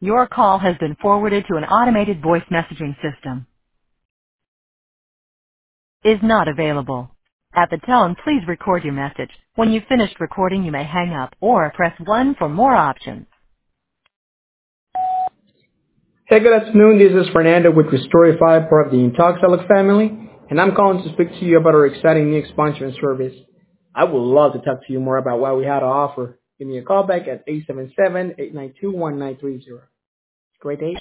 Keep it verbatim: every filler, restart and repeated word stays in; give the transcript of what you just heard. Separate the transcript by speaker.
Speaker 1: Your call has been forwarded to an automated voice messaging system. Is not available. At the tone, please record your message. When you've finished recording, you may hang up or press one for more options.
Speaker 2: Hey, good afternoon. This is Fernando with Restorify, part of the Intoxalec family, and I'm calling to speak to you about our exciting new expansion service. I would love to talk to you more about what we had to offer. Give me a call back at eight seven seven, eight nine two, one nine three zero. Great day.